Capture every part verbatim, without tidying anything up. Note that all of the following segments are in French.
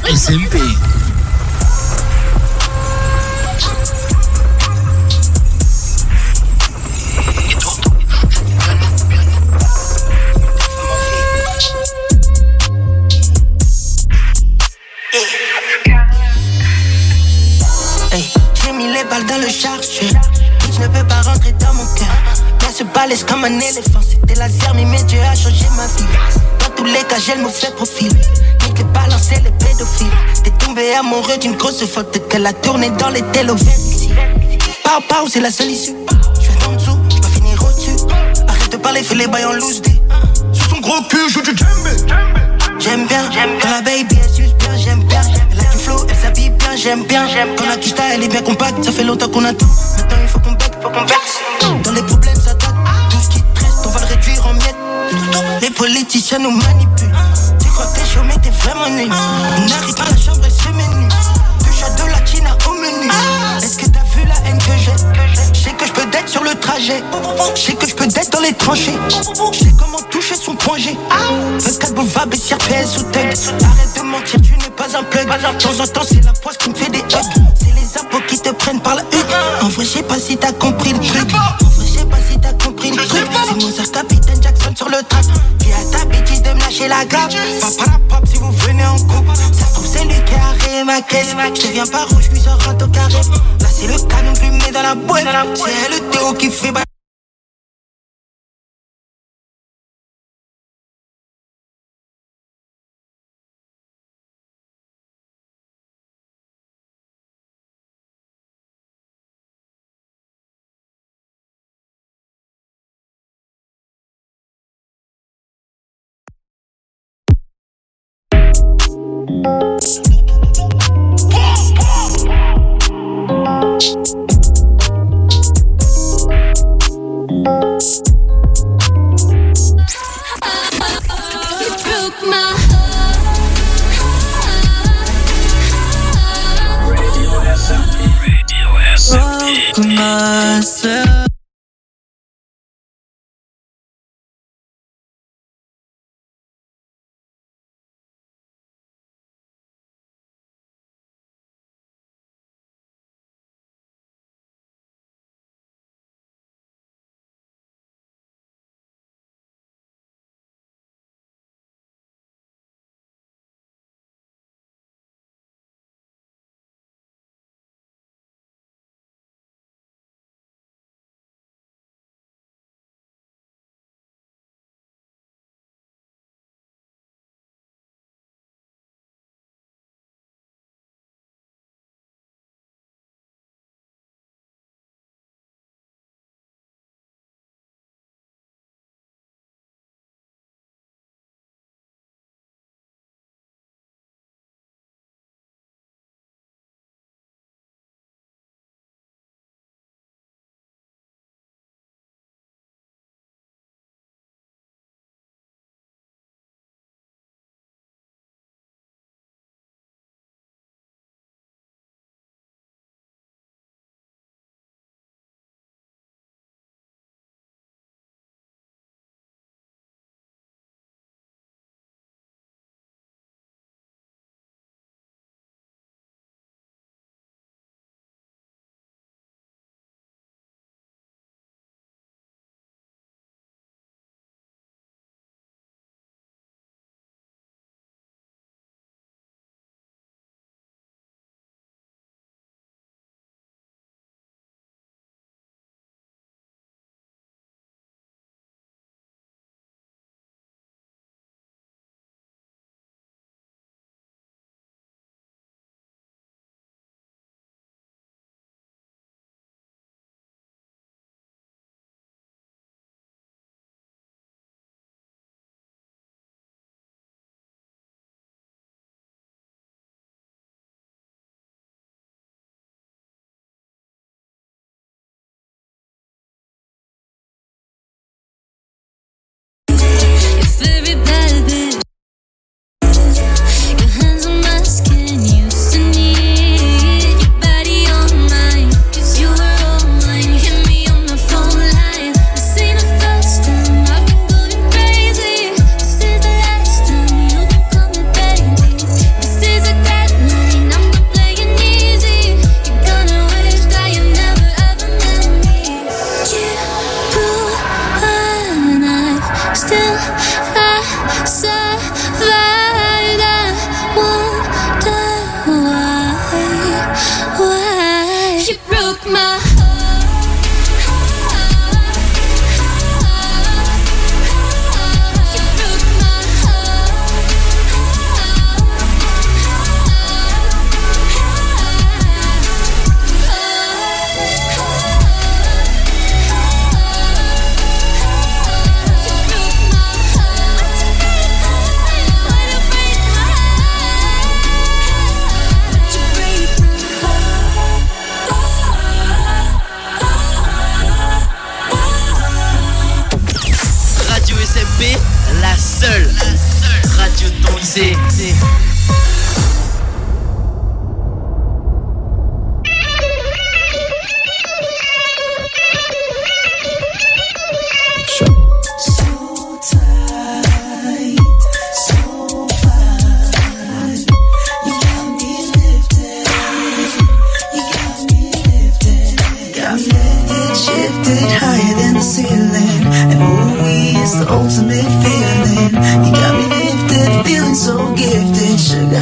S M P. J'ai mis les balles dans le chargeur. Je ne peux pas rentrer dans mon cœur. Bien se balèze comme un éléphant. C'était laser, mais mes dieux a changé ma vie. Dans tous les cas, j'ai le mauvais profil. Nique les balancer les pédophiles. T'es tombé amoureux d'une grosse faute qu'elle a tourné dans les télovers ici. Pau pau, c'est la seule issue. Je vais en dessous, je vais finir au-dessus. Arrête de parler, fais les bails en loose dit. Sur son gros cul, joue du djembé. J'aime bien, quand la baby elle suce bien, j'aime bien. Elle a du flow, elle s'habille bien, j'aime bien. Quand la kista elle est bien compacte, ça fait longtemps qu'on attend. Maintenant il faut qu'on bec, faut qu'on vexe. Dans les problèmes ça date, tout ce qui te reste, on va le réduire en miettes. Les politiciens nous manipulent. Tu crois que t'es chaud mais t'es vraiment nul. On arrive à la chambre et se met nu. Touche à de la china au menu. Est-ce que t'as vu la haine que j'ai? Je sais que je peux d'être sur le trajet. Je sais que je peux d'être dans les tranchées. Je sais comment toucher son point G. vingt-quatre boulevard Bessières, P S ou Tug. Arrête de mentir, tu n'es pas un plug. De temps en temps c'est la poisse qui me fait des hugs. C'est les impôts qui te prennent par la hutte. En vrai je sais pas si t'as compris le truc. En vrai je sais pas si t'as compris le truc. C'est mon sœur Capitaine Jackson sur le track. Qui a ta bêtise de me lâcher la grappe. Papa la pop si vous venez en couple. Ça se trouve c'est lui qui a rayé ma caisse. Je deviens pas rouge puis je rentre au carré. Là c'est le canon que je mets dans la boîte. C'est le Théo qui fait bailler. Myself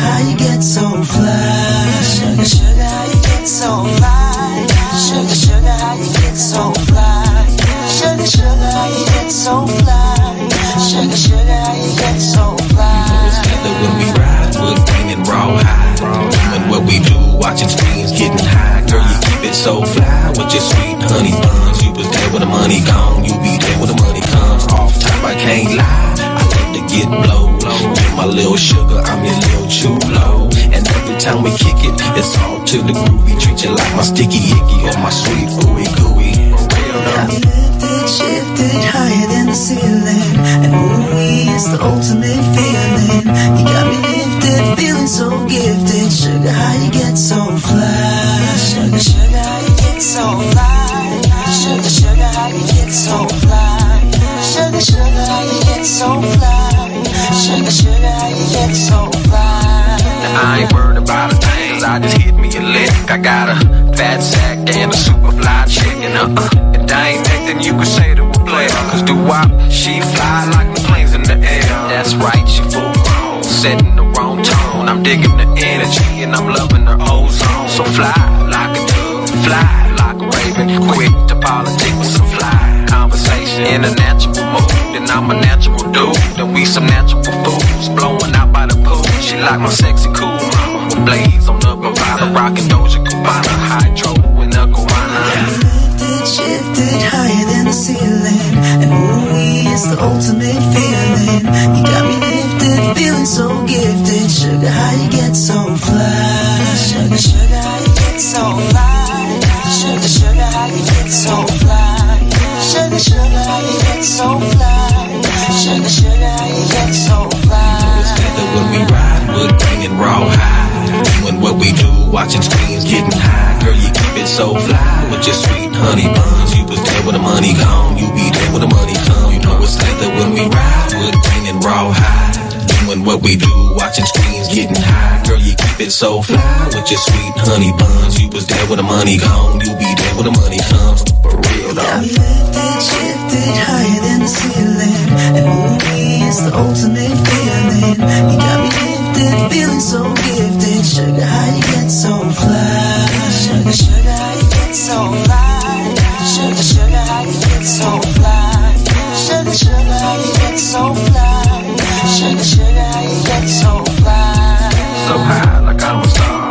how you get so fly. Sugar, sugar, how you get so fly. Sugar, sugar, how you get so fly. Sugar, sugar, how you get so fly. Sugar, sugar, how you get so fly. You know it's together when we ride, wood grain and raw high. Doing what we do, watching screens, getting high. Girl, you keep it so fly with your sweet honey buns. You was there when the money gone, you be there when the money comes. Off top, I can't lie, I love to get blow. You're my little sugar, I'm your little chulo. And every time we kick it, it's all to the groovy. Treat you like my sticky icky or my sweet ooey gooey. Got me lifted, shifted higher than the ceiling. And ooh, it's the ultimate feeling. You got me lifted, feeling so gifted. Sugar, how you get so fly. Sugar, sugar, how you get so fly. Sugar, sugar, how you get so fly. Sugar, sugar, how you get so fly. Sugar, sugar, how you get so fly. Now I ain't worried about a thing, cause I just hit me a lick. I got a fat sack and a super fly chicken, uh-uh. If I ain't neck, then you could say that we're player. Cause doo-wop, she fly like the planes in the air. That's right, she full grown, setting the wrong tone. I'm digging the energy and I'm loving her ozone. So fly like a dove, fly like a raven. Quick to politic with some fly conversation. In a natural mood, and I'm a natural dude. Then we some natural fools, blowing out by the pool. She like my sexy cool mama, with blades on the Bravada. Rockin' Doja Cubana, hydro and a guana. Lifted, shifted higher than the ceiling. And ooh, it's the ultimate feeling. You got me lifted, feeling so gifted. Sugar, how you get so fly. Sugar, sugar, how you get so fly. Sugar, sugar, how you get so fly. Sugar, sugar, how you get so fly. Sugar, sugar, how you get so fly. You know it's together when we ride, wood grain and raw high. Doing what we do, watching screens, getting high. Girl, you keep it so fly with your sweet honey buns. You was there when the money gone, you be there when the money come. You know it's together when we ride, wood grain and raw high. Doing what we do, watching screens, getting high. Girl, you keep it so fly with your sweet honey buns. You was there when the money gone, you be there when the money comes. For real, though. Got me lifted, shifted higher than the ceiling. And ooh, it's the ultimate feeling. You got me lifted, feeling so gifted. Sugar, how you get so fly. Sugar, sugar, how you get so fly. Sugar, sugar, how you get so fly. Sugar, sugar, how you get so fly. Sugar, sugar, how you get so fly. So high like I'm a star.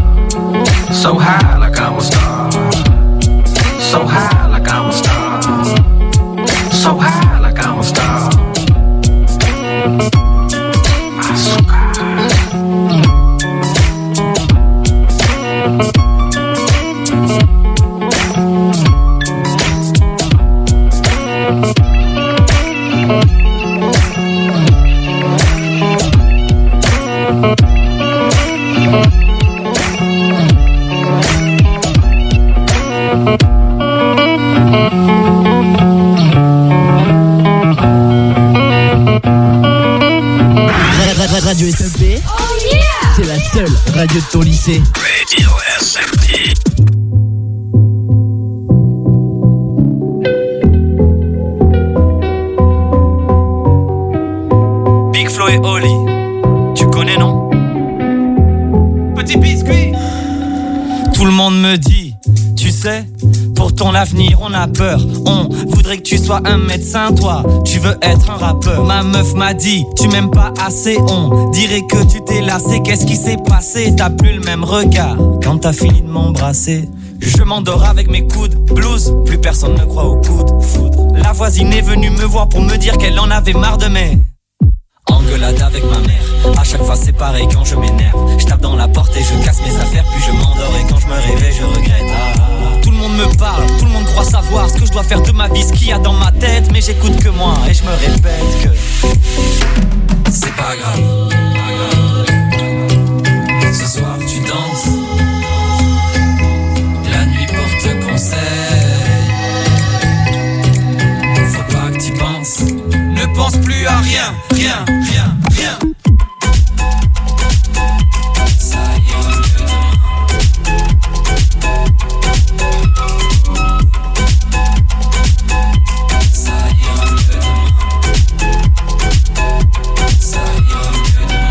So high like I'm a star. So high like I'm a star. So high like I'm a star. Azúcar. Radio S M P, oh yeah, c'est la seule radio de ton lycée. Radio S M P. Big Flo et Oli, tu connais non? Petit biscuit. Tout le monde me dit, tu sais, pour ton avenir on a peur. On voudrait que tu sois un médecin, toi tu veux être un rappeur. Ma meuf m'a dit, tu m'aimes pas assez. On dirait que tu t'es lassé. Qu'est-ce qui s'est passé? T'as plus le même regard quand t'as fini de m'embrasser. Je m'endors avec mes coudes, blues, plus personne ne croit au coup de foudre. La voisine est venue me voir pour me dire qu'elle en avait marre de mes engueulade avec ma mère. À chaque fois c'est pareil quand je m'énerve. Je tape dans la porte et je casse mes affaires. Puis je m'endors et quand je me réveille je regrette. Ah, tout le monde me parle, tout le monde croit savoir ce que je dois faire de ma vie, ce qu'il y a dans ma tête. Mais j'écoute que moi et je me répète que c'est pas grave. Ce soir tu danses, la nuit porte conseil. Faut pas que t'y penses, ne pense plus à rien, rien, rien, rien. Ça ira mieux demain. Ça ira mieux demain. Ça ira mieux demain.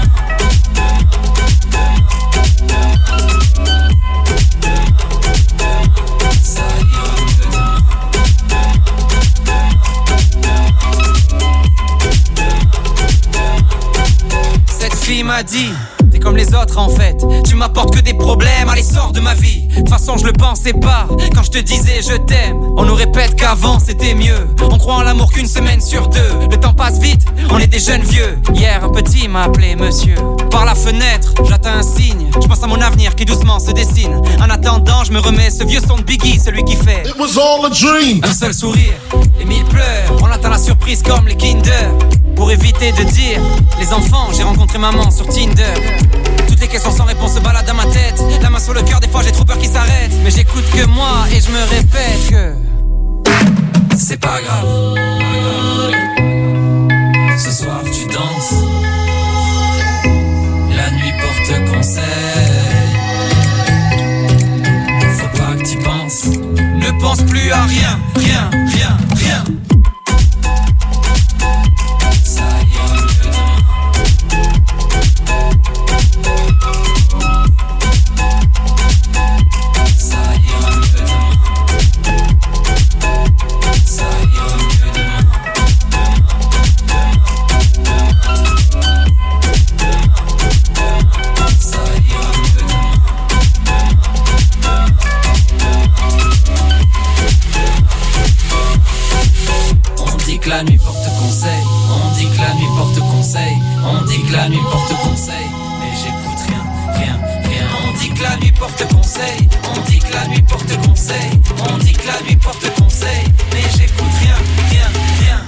contre en fait. Tu m'apportes que des problèmes, allez sors de ma vie. De toute façon je le pensais pas, quand je te disais je t'aime. On nous répète qu'avant c'était mieux. On croit en l'amour qu'une semaine sur deux. Le temps passe vite, on est des jeunes vieux. Hier un petit m'a appelé monsieur. Par la fenêtre, j'attends un signe. Je pense à mon avenir qui doucement se dessine. En attendant je me remets ce vieux son de Biggie, celui qui fait It was all a dream. un seul sourire et mille pleurs. On attend la surprise comme les Kinder. Pour éviter de dire les enfants, j'ai rencontré maman sur Tinder. Toutes les questions sans réponse se baladent dans ma tête. La main sur le cœur, des fois j'ai trop peur qu'il s'arrête. Mais j'écoute que moi et je me répète que c'est pas grave. Ce soir tu danses, la nuit porte conseil. Faut pas que t'y penses, ne pense plus à rien, rien, rien, rien. Ça ira mieux demain. Ça ira mieux demain. Ça ira mieux demain. La nuit porte conseil, on dit que la nuit porte conseil, on dit que la nuit porte conseil, mais j'écoute rien, rien, rien. On dit que la nuit porte conseil, on dit que la nuit porte conseil, on dit que la nuit porte conseil, mais j'écoute rien, rien, rien.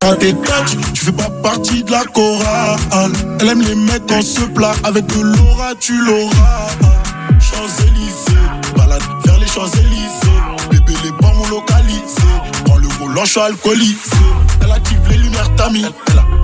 à tes touches, tu fais pas partie de la chorale. Elle aime les mecs en ce plat, avec de l'aura tu l'auras. Champs-Élysées, balade vers les Champs-Élysées. Bébé les bambous localisés, prends le volant, je suis alcoolisé. Elle active les lumières tamis, elle a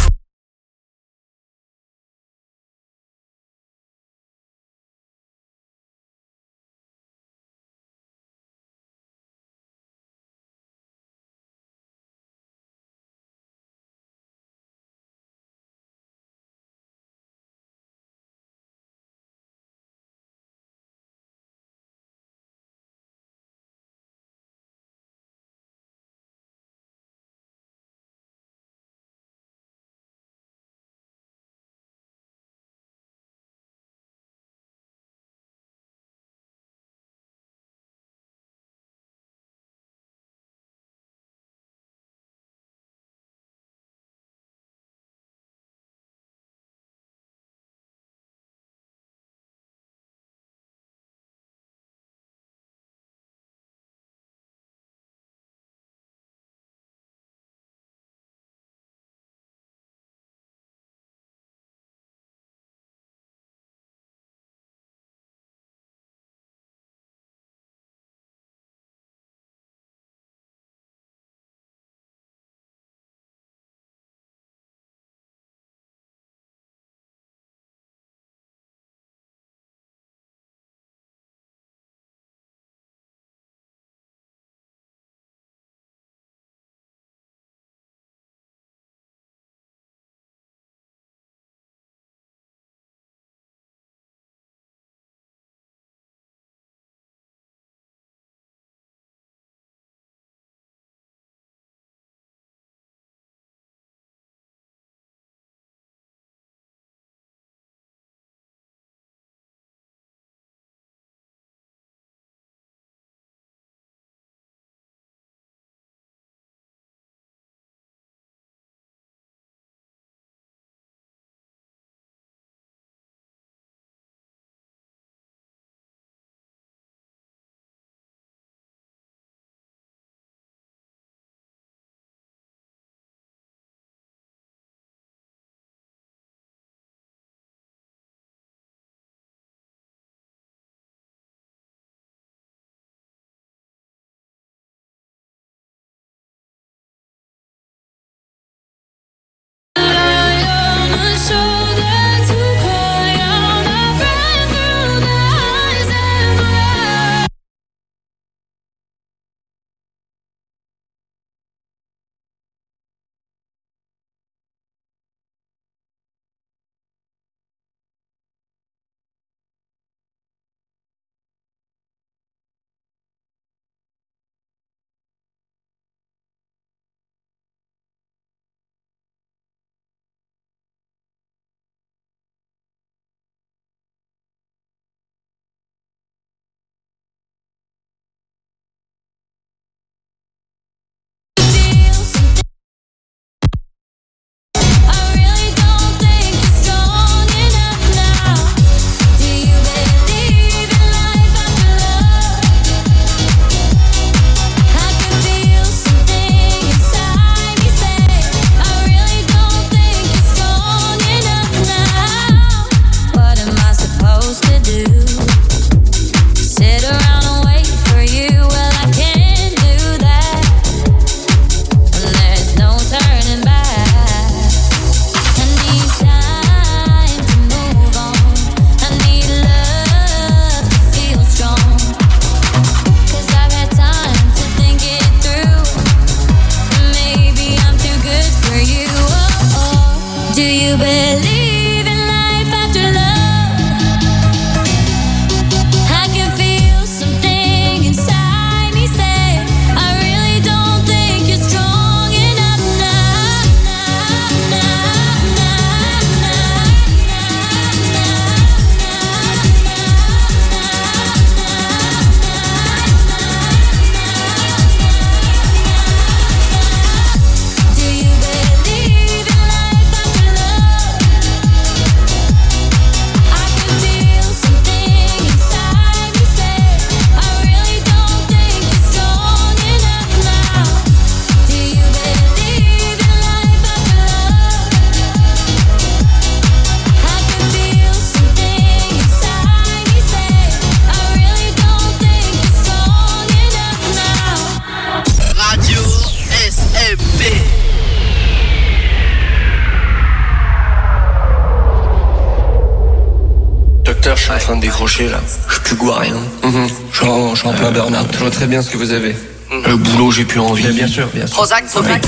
docteur, je suis en train de décrocher là. Je suis plus goût à rien. Mm-hmm. Je suis en, je suis en plein burn-out. Je vois très bien ce que vous avez. Mm. Le boulot, j'ai plus envie. Mais bien sûr, bien sûr. Prozac, Zopixan.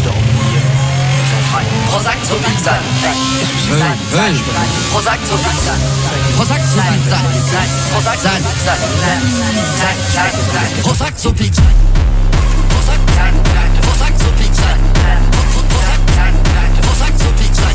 Prozac, Zopixan. Prozac, Zopixan. Prozac, Zopixan. Prozac, Zopixan. Prozac, Zopixan. Prozac, Prozac, Zopixan. Prozac, Zopixan.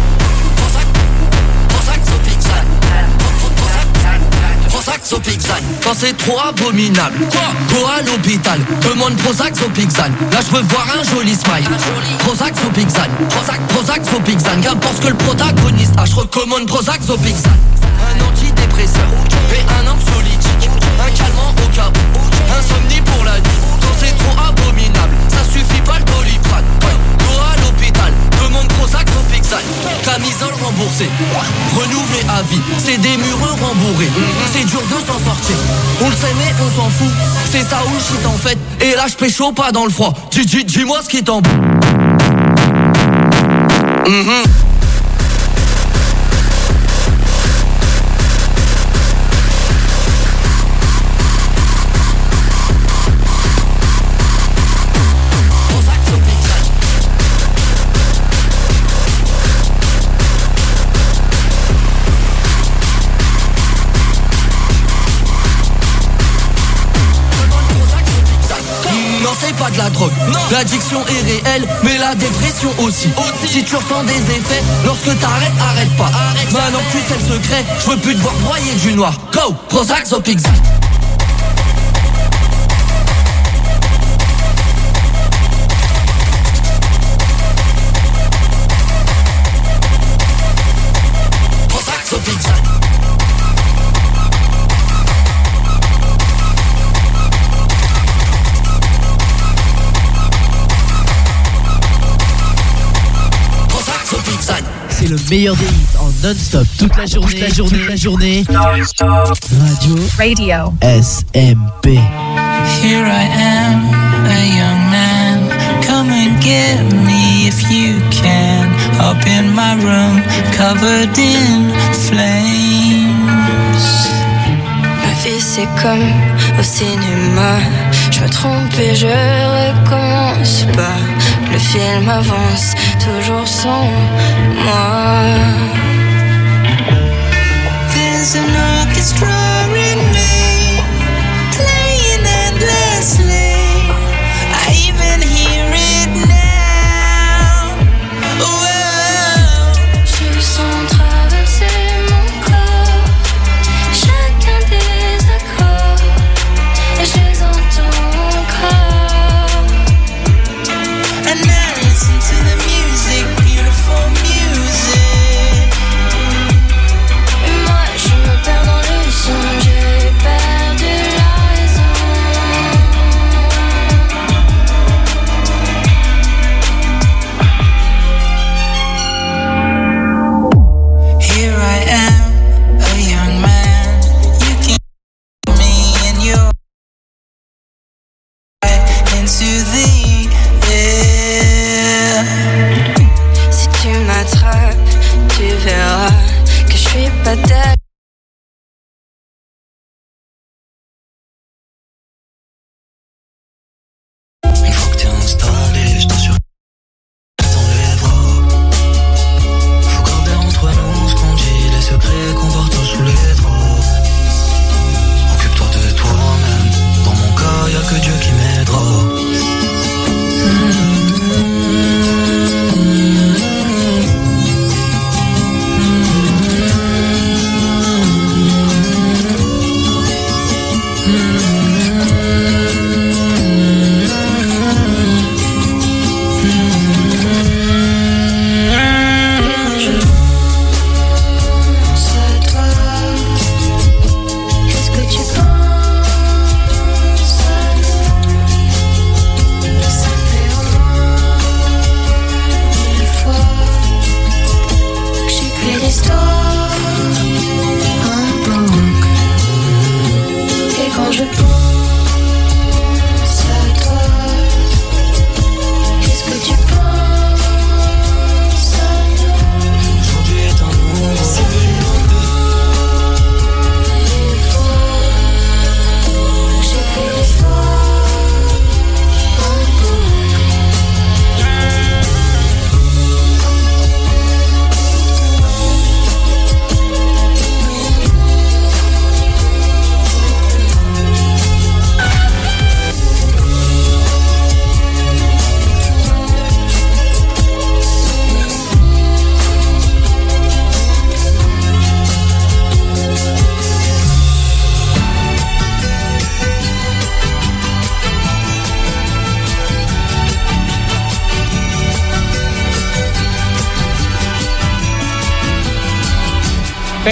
Prozac, Zopixan. Quand c'est trop abominable, quoi? Go à l'hôpital, demande Prozac, Zopixan. Là je veux voir un joli smile. Prozac, Zopixan. Prozac, Prozac, Zopixan. Qu'importe ce que le protagoniste a, je recommande Prozac, Zopixan. Un antidépresseur et un anxiolytique. Un calmant au cas où, insomnie pour la nuit. Quand c'est trop abominable, ça suffit pas le Doliprane. Go à l'hôpital, demande Prozac, Zopixan. Camisole remboursée, renouvelée à vie. C'est des mureux rembourrés, c'est dur de s'en sortir. On le sait mais on s'en fout, c'est ça où le shit en fait. Et là je pécho pas dans le froid. Dis, dis, dis-moi ce qui t'en... Mm-hmm. C'est pas de la drogue, non. L'addiction est réelle, mais la dépression aussi. aussi. Si tu ressens des effets, lorsque t'arrêtes, arrête pas. Arrête, maintenant que tu sais le secret, je veux plus te voir broyer du noir. Go, Prozac, Zopixan. Prozac, Zopixan. C'est le meilleur des hits en non-stop toute la journée, toute la journée, toute la journée. Radio, Radio, S M P. Here I am, a young man. Come and get me if you can. Up in my room, covered in flames. Ma vie c'est comme au cinéma. Je me trompe et je recommence pas. Le film avance toujours sans moi. There's an orchestra in me, playing endlessly. I even hear it now. Whoa. Je sens traverser mon corps, chacun des accords, et je les entends encore. And now listen to the music, beautiful music. Et moi je me perds dans le son.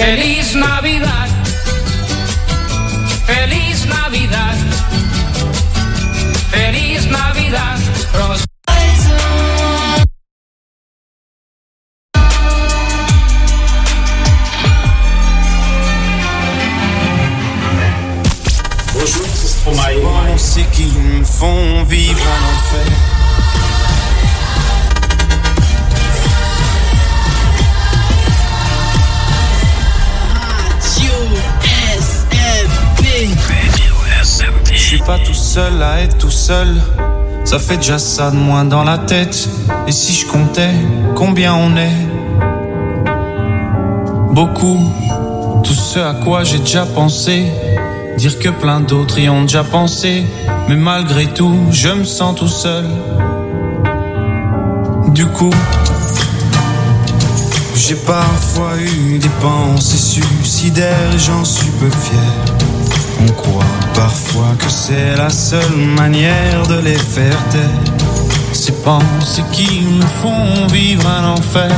Feliz Navidad, Feliz Navidad, Feliz Navidad. Ros- Bonjour, c'est Stromae. C'est qu'ils me font vivre un enfer. Je suis pas tout seul à être tout seul. Ça fait déjà ça de moins dans la tête. Et si je comptais combien on est? Beaucoup. Tout ce à quoi j'ai déjà pensé. Dire que plein d'autres y ont déjà pensé. Mais malgré tout, je me sens tout seul. Du coup, j'ai parfois eu des pensées suicidaires et j'en suis peu fier. On croit parfois que c'est la seule manière de les faire taire. Ces pensées qui me font vivre un enfer.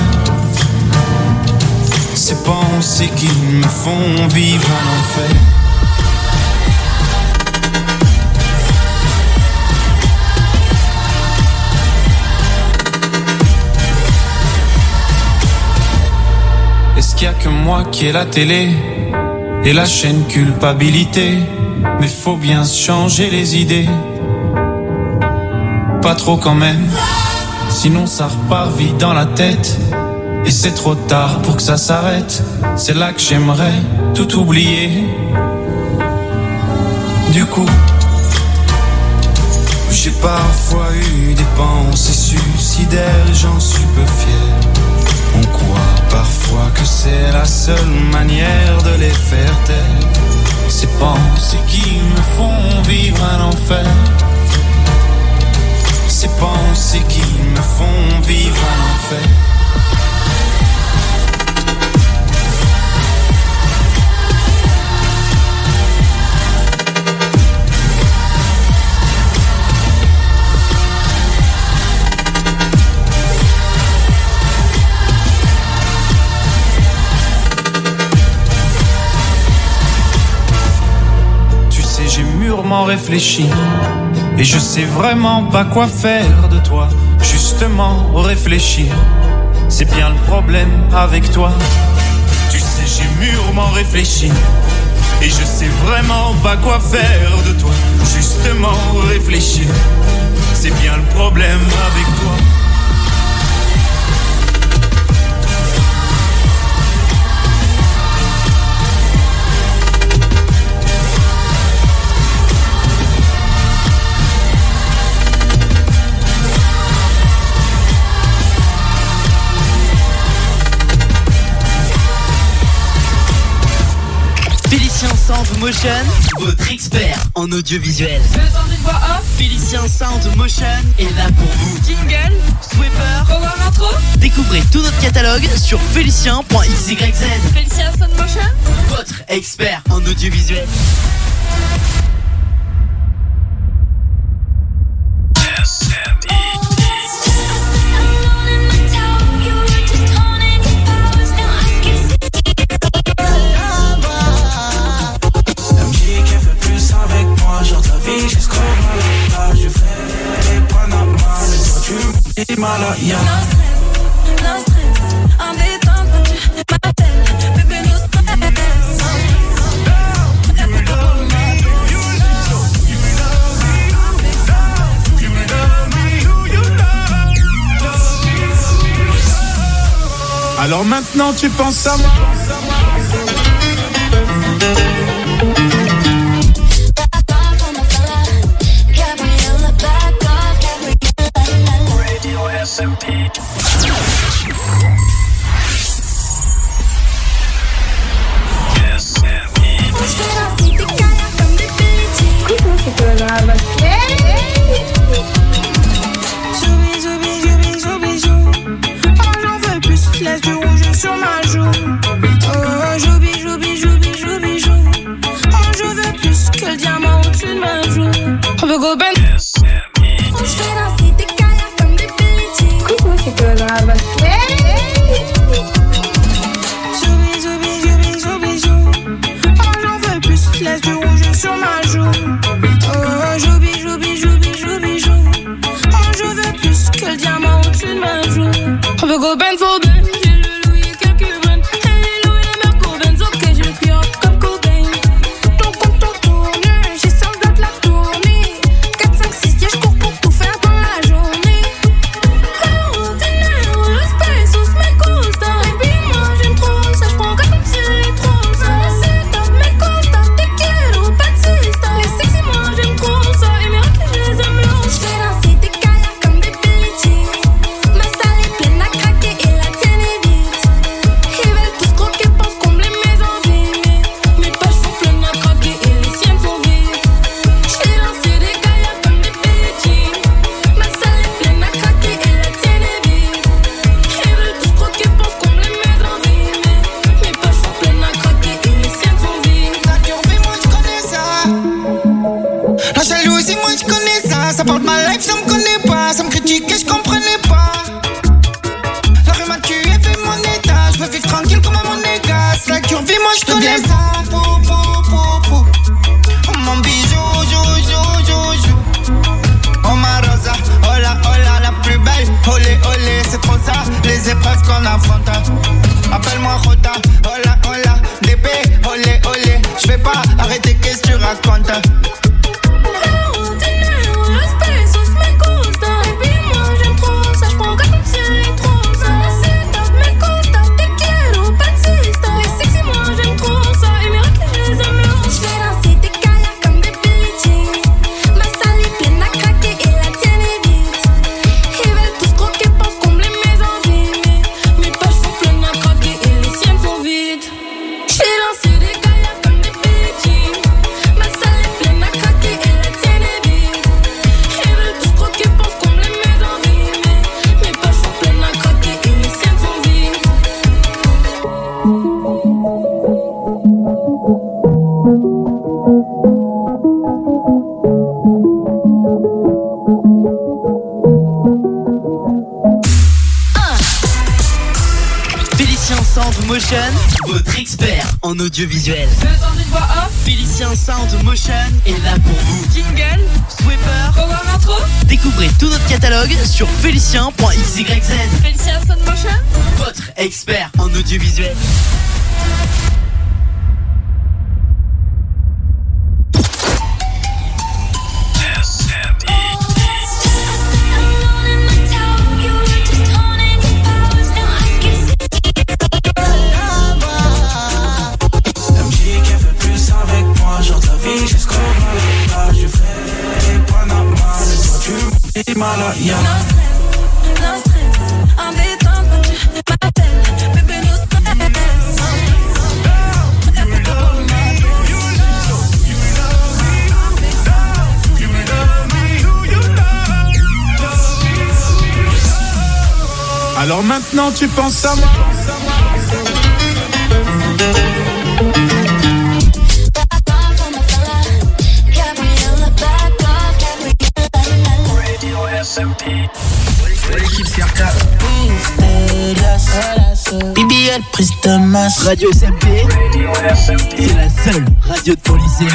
Ces pensées qui me font vivre un enfer. Est-ce qu'il y a que moi qui ai la télé et la chaîne culpabilité? Mais faut bien se changer les idées. Pas trop quand même, sinon ça repart vite dans la tête. Et c'est trop tard pour que ça s'arrête. C'est là que j'aimerais tout oublier. Du coup, j'ai parfois eu des pensées suicidaires et j'en suis peu fier. On croit parfois que c'est la seule manière de les faire taire. Ces pensées qui me font vivre un enfer. Ces pensées qui me font vivre un enfer. Réfléchi et je sais vraiment pas quoi faire de toi. Justement réfléchir, c'est bien le problème avec toi. Tu sais j'ai mûrement réfléchi et je sais vraiment pas quoi faire de toi. Justement réfléchir, c'est bien le problème avec toi. Félicien Sound Motion, votre expert en audiovisuel. Besoin d'une voix off? Félicien Sound Motion est là pour vous. Jingle, Sweeper, Power Intro. Découvrez tout notre catalogue sur félicien point x y z. Félicien Sound Motion, votre expert en audiovisuel. Himalaya. No stress, no stress, en détente, tu m'appelles, bébé no stress. You love me, you love, you love me, you love me, you love. Alors maintenant tu penses à moi. S M P. Zoubi, zoubi, zoubi, zoubi, zou. Oh, j'en veux plus, laisse du rouge sur ma joue. Oh, joubi, joubi, joubi, joubi, jou. Oh, je veux plus que le diamant au-dessus de ma joue. On peut go ben. On se fait danser des kayaks comme des petits. Coucou, c'est que la basket. Zoubi, zoubi, zoubi, Ça parle de ma life, ça me connaît pas. Ça me critique et je comprenais pas. La rue m'a tué, fait mon état. Je veux vivre tranquille comme un monégasque. La cure vie, moi je connais ça. Pou, pou, pou, pou. Oh mon bijou, jou, jou, jou, jou. Oh ma rosa, hola, hola, la plus belle. Olé, olé, c'est trop ça. Les épreuves qu'on affronte. Appelle-moi Rota, hola, hola. Bébé, olé, olé. J'vais pas arrêter, qu'est-ce que tu racontes? Motion, votre expert en audiovisuel. Besoin d'une voix off? Félicien Sound Motion est là pour vous. Jingle, Sweeper, Power Intro. Découvrez tout notre catalogue sur félicien point x y z. Félicien Sound Motion, votre expert en audiovisuel. Yeah. No stress, no stress, en détente quand tu m'appelles, bébé no stress. Alors maintenant tu penses à moi. B B L, prise de masse. Radio S M P, c'est la seule radio de ton lycée.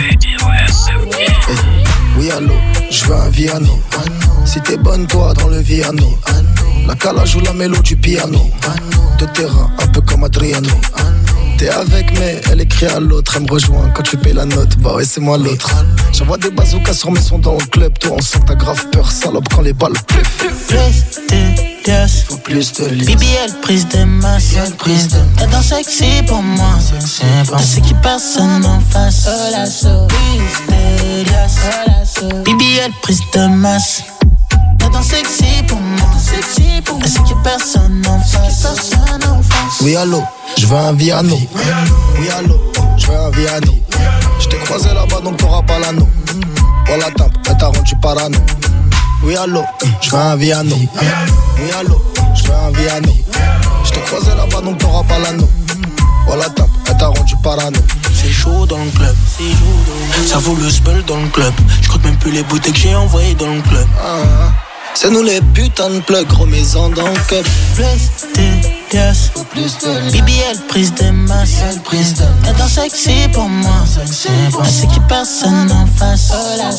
Hey, oui allô, je veux un Viano. Si t'es bonne toi dans le Viano. La cala joue la mélo du piano. De terrain, un peu comme Adriano. T'es avec mais elle écrit à l'autre. Elle me rejoint quand tu payes la note. Bah ouais c'est moi l'autre. J'envoie des bazookas sur mes sons dans le club. Toi on sent t'as grave peur salope quand les balles pleuvent. Plus de liasses, faut plus de liasses. B B L prise de masse, prise de. Elle danse sexy pour moi. Elle sait qu'il personne en face. Prise de liasses, B B L prise de masse. Elle danse sexy pour moi. Elle sait qu'il personne en face. Oui allô, je veux un Viano. Oui allô, je veux un Viano. Je t'ai croisé là-bas donc t'auras pas l'anneau. Oh la tempe, elle t'a rendu parano. Oui allô, je veux un Viano. Oui allô, je veux un Viano. Je t'ai croisé là-bas donc t'auras pas l'anneau. Oh la tempe, elle t'a rendu parano. C'est chaud dans le club, c'est chaud dans le club. Ça vaut le spell dans le club. Je compte même plus les bouteilles que j'ai envoyées dans le club. Ah, c'est nous les putains de plugs, remets-en dans le cup. Plus de liasses, B B L prise de masse. Elle danse sexy pour moi. Elle sait qu'il personne en face.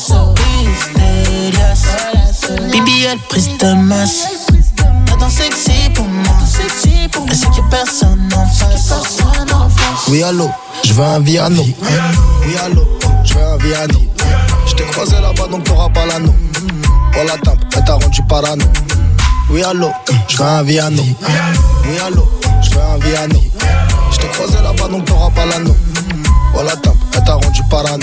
Prise de liasses, B B L prise de masse. Elle danse sexy pour moi. Elle sait qu'il personne en face. Oui allô, je veux un Viano. Oui allô, je veux un Viano. Je t'ai croisé là-bas donc t'auras pas l'anneau. Oh la tempe, elle t'a rendu parano. Oui allô, je veux un Viano. Oui allô, je veux un Viano. Je t'ai croisé là-bas donc t'auras pas l'anneau. Oh la tempe, elle t'a rendu parano.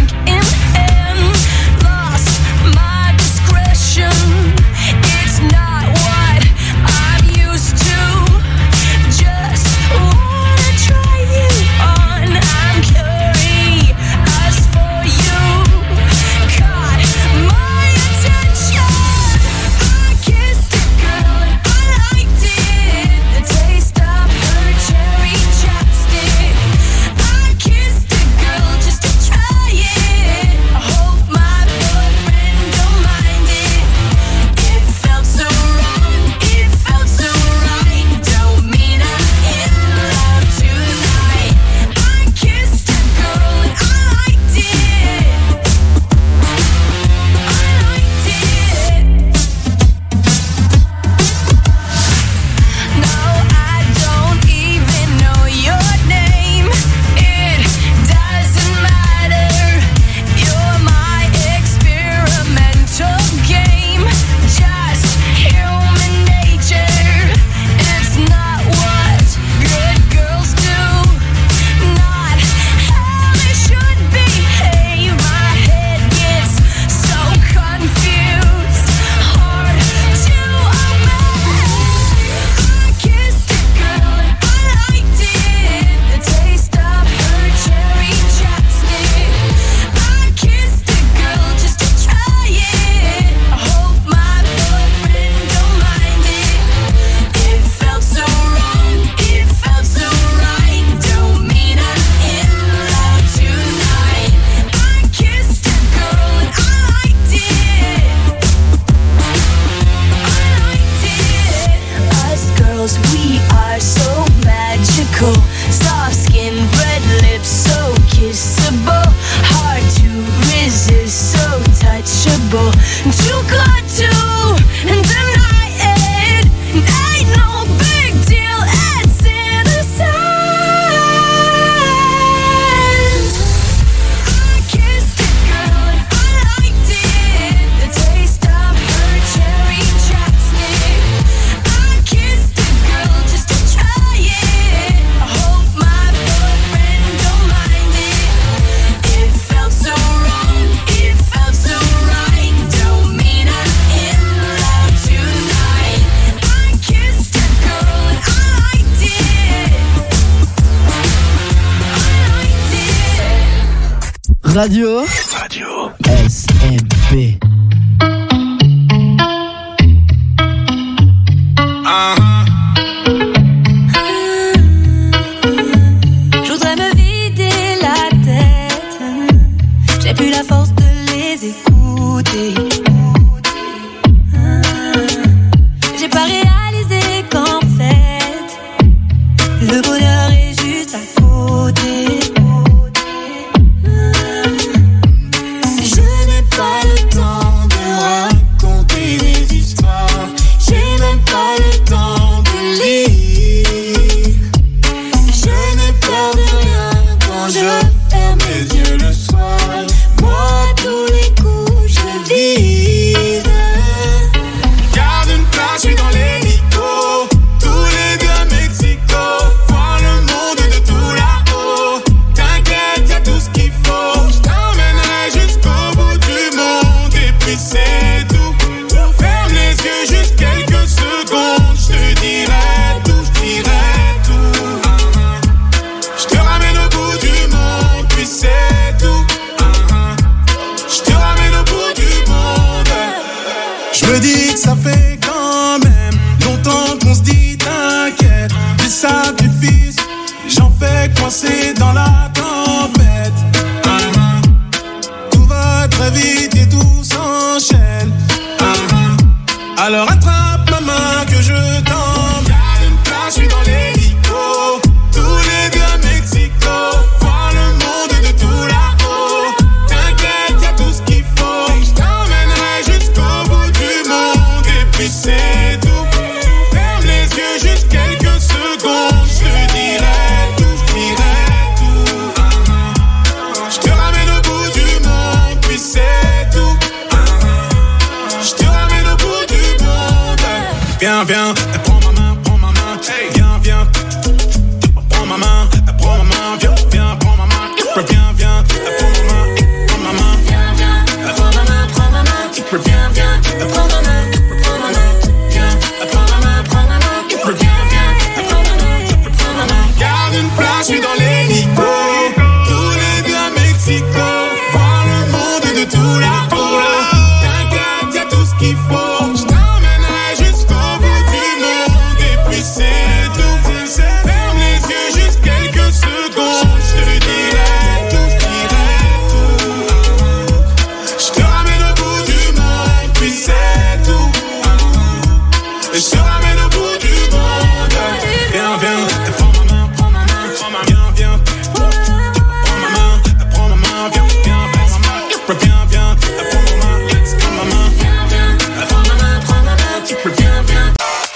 It's not Radio. Radio. S M P. Uh-huh. Je voudrais me vider la tête. J'ai plus la force de les écouter. J'ai pas réalisé qu'en fait le bonheur est juste à côté. Je n'ai pas le temps de raconter des histoires. J'ai même pas le temps de lire. Je n'ai peur de rien quand je ferme les yeux le soir. Moi tous les coups je vise. Garde une place, je suis dans l'hélico. Tous les deux à Mexico. Voir le monde de tout là-haut. T'inquiète, y'a tout ce qu'il faut. Je t'emmènerai jusqu'au bout du monde. Et puis c'est tout. Ferme les yeux juste quelques secondes. Je te dirai tout, je dirai tout. Je te ramène au bout du monde. Puis c'est tout. Je te ramène au bout du monde. Je me dis que ça fait quand même longtemps qu'on se dit t'inquiète. Des sacrifices, j'en fais coincer dans la tempête. Uh-huh. Tout va très vite et tout s'enchaîne. Uh-huh. Alors attrape ma main que je t'emmène. Y'a une place, je suis dans l'hélico. Tous les deux à Mexico. Voir le monde de tout là-haut. T'inquiète, y'a tout ce qu'il faut. Je t'emmènerai jusqu'au bout du monde. Et puis c'est tout. Ferme les yeux juste quelques secondes. Je te dirai tout, je dirai tout. Uh-huh. Je te ramène au bout du monde. Puis c'est tout. Uh-huh. Je te ramène au bout du monde. Viens, viens, prends ma main, prends ma main. Hey, viens, viens. Prends ma main, prends ma main. Viens, viens, prends ma main. Viens, viens, prends ma main. Prends ma main. Viens, viens, prends ma main, prends ma main. Viens, viens, prends ma main. Prends ma main. Viens, prends ma main, prends ma main. Viens, viens, prends ma main. Prends ma main. Garde une place, je suis dans l'hélico. Tous les deux à Mexico. Voir le monde de tout là-haut. T'inquiète, y'a tout ce qu'il faut. Je t'emmènerai jusqu'au bout du monde. Et puis c'est tout. Ferme les yeux juste quelques secondes. Je te dirai tout, je dirai tout. Je te ramène au bout du monde. Puis c'est tout. Je te ramène au bout du monde. Viens, viens, prends ma main, prends ma main. Viens, viens, prends ma main, prends ma main. Viens, viens, prends ma main. Viens, viens, prends ma main. Prends ma main. Viens, viens, prends ma main, prends ma main. Viens, viens.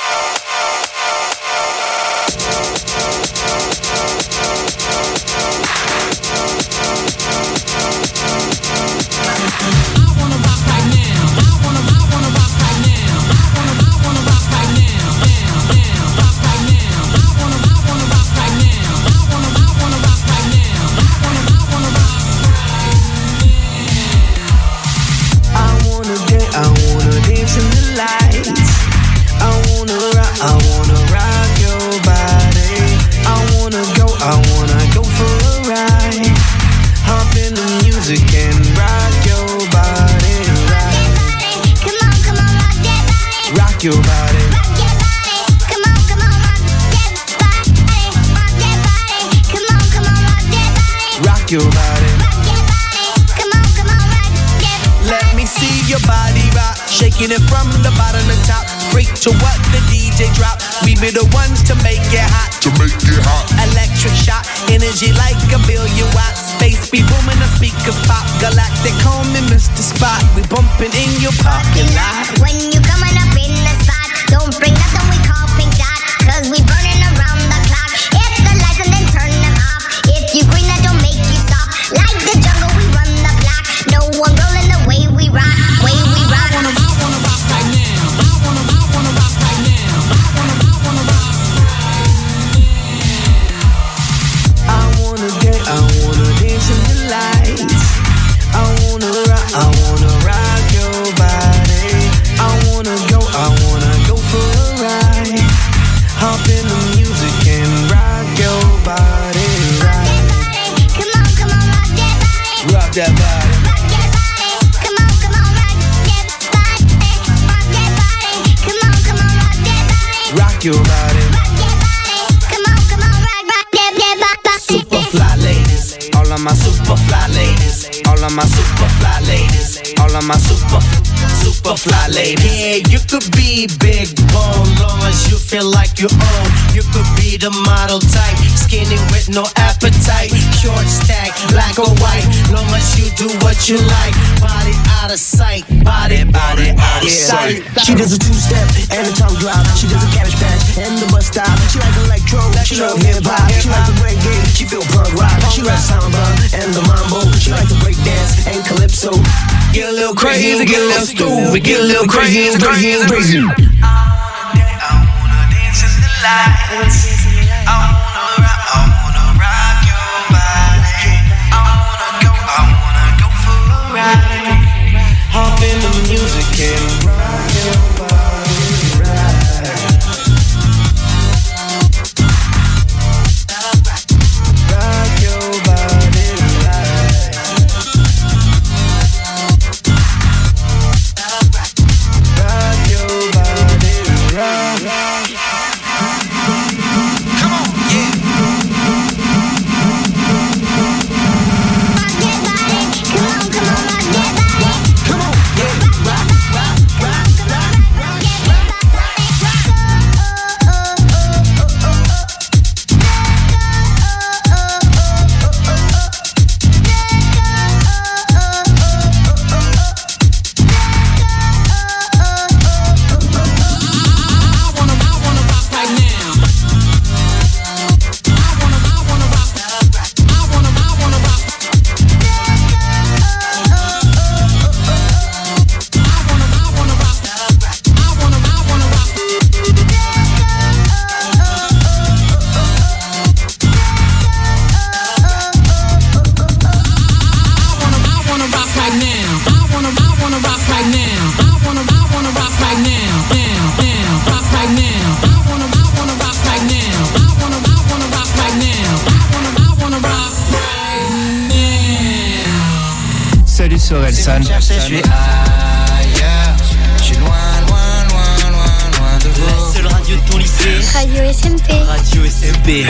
Your body, rock your body, come on, come on, rock that body, rock that body, come on, come on, rock that body, rock your body, rock your body, come on, come on, rock that body. Let me see your body rock, shaking it from the bottom to top, freak to what the D J drop. We be the ones to make it hot, to make it hot. Electric shock, energy like a billion watts. Space be booming, the speakers pop. Galactic, call me Mister Spot. We bumping in your parking lot. When you coming up in the spot, don't bring nothing we call pink dot, cause we burning around the clock. Hit the lights and then turn them off. If you green, that don't make you stop. Like the jungle, we run the block. No one rolling the way we rock, way we rock. I wanna, I wanna rock right now. I wanna, I wanna rock right now. I wanna, I wanna rock. I wanna get, I wanna dance in the lights. I wanna rock, I wanna rock your body. I wanna that body. Come on, come on, rock that body. Rock that body. Come on, come on, rock that body. Rock your body. Come on, come on, rock, rock that, that body. Super fly ladies, all of my super fly ladies, all of my super fly ladies, all of my super, super fly ladies. Yeah, you could be big bone, long as you feel like you own. You could be the model type, skinny with no appetite, short stack, black or white, long as you do what you like. Body out of sight, body, body out of sight. She does a two-step and a tongue drop. She does a cabbage patch and the bus stop. She like electro, she love hip-hop. She like the reggae, she feel punk rock. She like samba and the mambo. She like to break dance and calypso. Get a little crazy, get a little stupid, get a little crazy, crazy, crazy. I wanna dance in the light. I wanna rock, I wanna rock your body. I wanna go, I wanna go for a ride. Hop in the music and rock your body right. Rock your body right. Rock your body right. Come on, yeah. Rock that body. Come on, come on, rock that body. Come on, yeah. Rock, rock, rock, rock, rock that body. Oh, oh, oh, oh, oh, oh. Salut Sorelsan. Je suis ailleurs. Je suis loin, loin, loin, loin, loin de vous. La seule radio de ton lycée. Radio S M P. Radio S M P.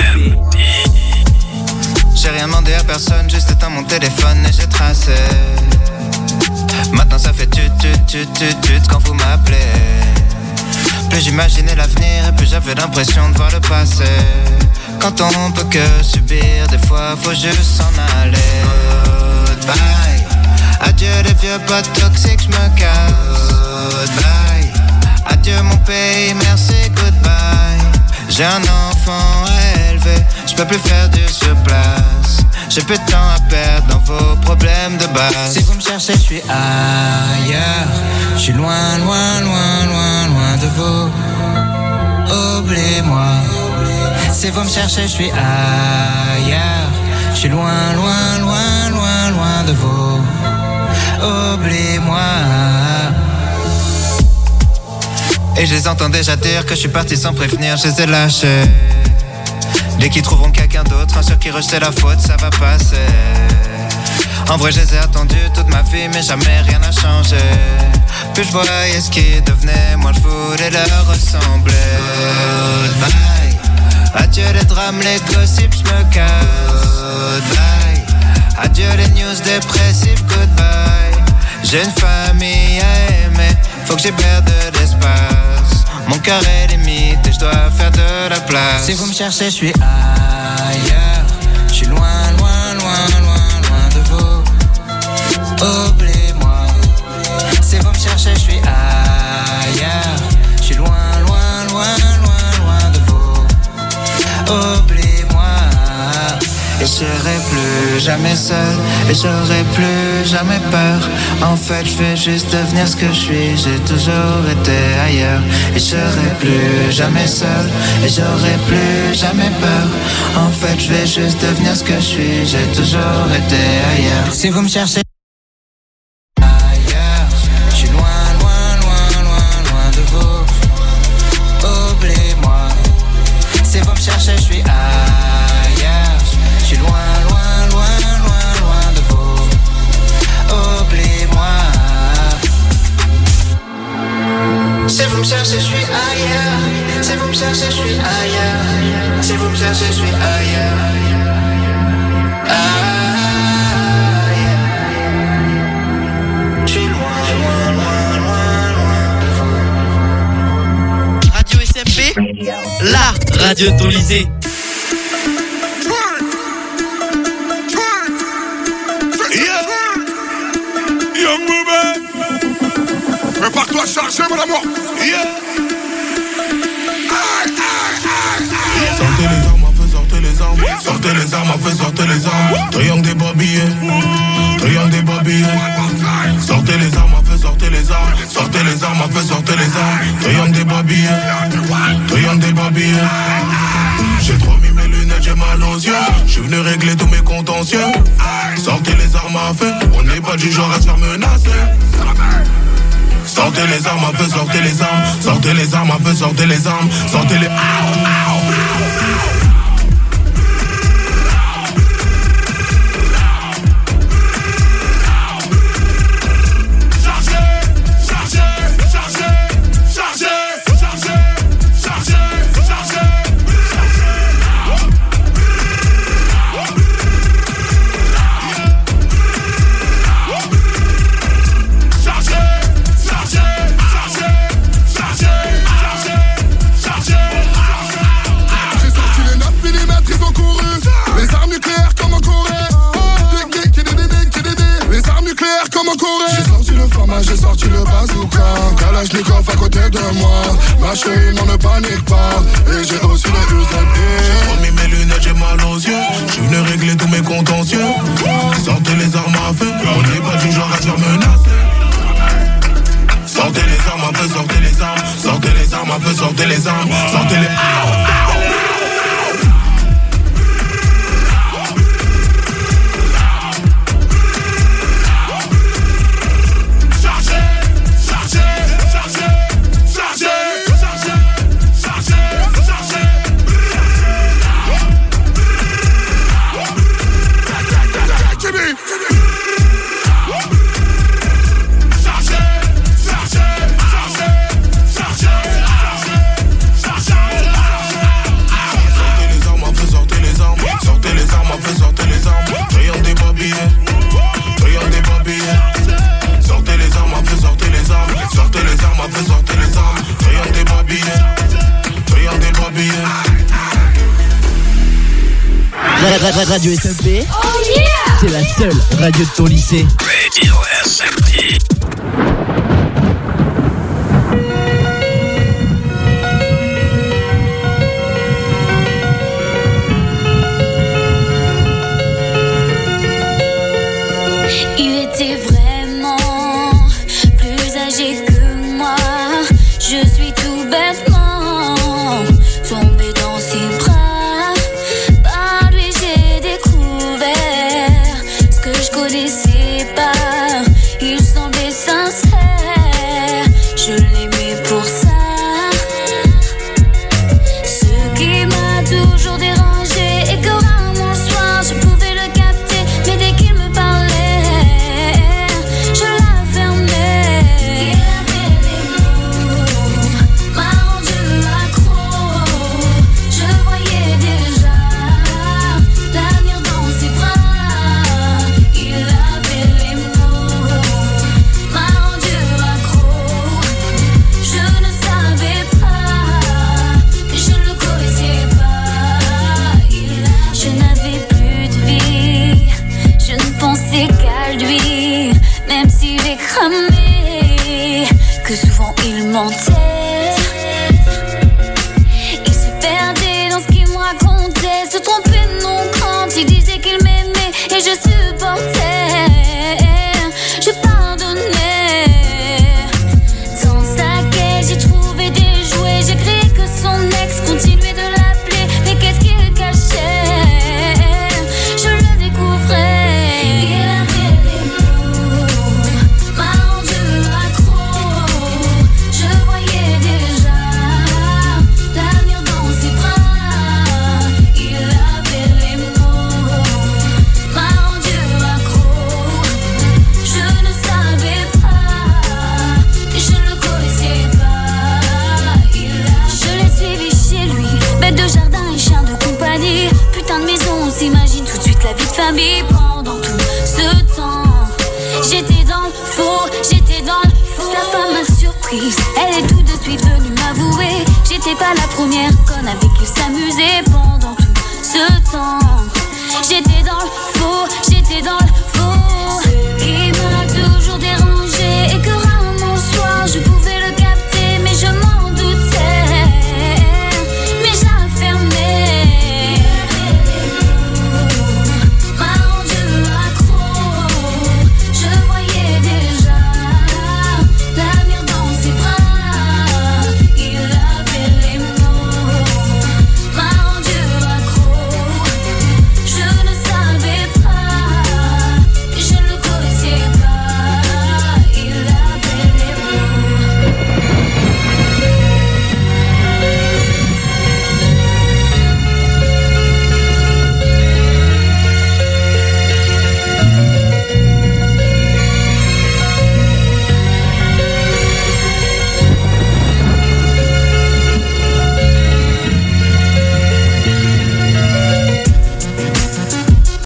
J'ai rien demandé à personne, juste éteint mon téléphone et j'ai tracé. Maintenant ça fait tut tut tut tut tut quand vous m'appelez. Plus j'imaginais l'avenir et plus j'avais l'impression de voir le passé. Quand on peut que subir, des fois faut juste s'en aller. Goodbye. Adieu les vieux potes toxiques, j'me casse. Goodbye. Adieu mon pays, merci, goodbye. J'ai un enfant à élever, j'peux plus faire du surplace. J'ai peu de temps à perdre dans vos problèmes de base. Si vous me cherchez, j'suis ailleurs. J'suis loin, loin, loin, loin, loin de vous. Oubliez-moi. Si vous me cherchez, j'suis ailleurs. J'suis loin, loin, loin, loin, loin de vous. Oublie-moi. Et je les entends déjà dire que je suis parti sans prévenir, je les ai lâchés. Les qui trouveront quelqu'un d'autre, un sur qui rejeter la faute, ça va passer. En vrai je les ai attendus toute ma vie, mais jamais rien n'a changé. Plus je voyais ce qui devenait, moi je voulais leur ressembler. Goodbye. Adieu les drames, les gossips, je me casse. Goodbye. Adieu les news dépressives, goodbye. J'ai une famille à aimer, faut que j'y perde de l'espace. Mon cœur est limite et je dois faire de la place. Si vous me cherchez, je suis ailleurs. Je suis loin, loin, loin, loin, loin de vous. Oubliez-moi. Si vous me cherchez, je suis ailleurs. Je suis loin, loin, loin, loin, loin de vous. Oubliez-moi. Et je serai plus jamais seul, et j'aurai plus jamais peur. En fait, je vais juste devenir ce que je suis. J'ai toujours été ailleurs. Et je serai plus jamais seul, et j'aurai plus jamais peur. En fait, je vais juste devenir ce que je suis. J'ai toujours été ailleurs. Si vous me cherchez ailleurs, je suis loin, loin, loin, loin, loin de vous. Oubliez-moi. Si vous me cherchez, je suis ailleurs. Je suis loin, loin, loin, loin, loin de vous. Si vous me cherchez, je suis ailleurs. Si vous me cherchez, je suis ailleurs. Si vous me cherchez, je suis ailleurs. Ailleurs. Je suis loin, loin, loin, loin, loin. Radio S M P, la radio de ton lycée. Young Booba, prépare-toi à charger mon amour. Yeah. Sortez les armes, à feu, sortez les armes. Sortez les armes, à feu, sortez les armes. Triangle des babillés, triangle des babillés. Sortez les armes, à feu, sortez les armes. Sortez les armes, à feu, sortez les armes. Triangle des babillés, triangle des babillés. J'ai trop mis mes lunettes, j'ai mal aux yeux. J'suis venu régler tous mes contentieux. Sortez les armes à feu, on n'est pas du genre à se faire menacer. Sortez les armes à feu, sortez les armes. Sortez les armes à feu, sortez les armes. Sortez les... J'ai sorti le bazooka, Kalachnikov à côté de moi. Ma chérie, non ne panique pas. Et j'ai aussi les U S B. J'ai remis mes lunettes, j'ai mal aux yeux. J'suis venu régler tous mes contentieux. Sortez les armes à feu, on n'est pas du genre à se faire menacer. Sortez les armes à feu, sortez les armes. Sortez les armes à feu, sortez les armes. Sortez les... Radio S M P, oh yeah, c'est la seule radio de ton lycée. Radio S M P. Il était vraiment plus âgé que moi. Je suis tout bêtement tombée dans ses bras. Connaissais pas, il semblait sincère. Je l'aimais pour ça. Ce qui m'a toujours dérangé et que rarement le soir je pouvais le capter. Mais dès qu'il me parlait, je la fermais. Il avait des mots, m'a rendu pas la première conne avec qui s'amuser pendant tout ce temps.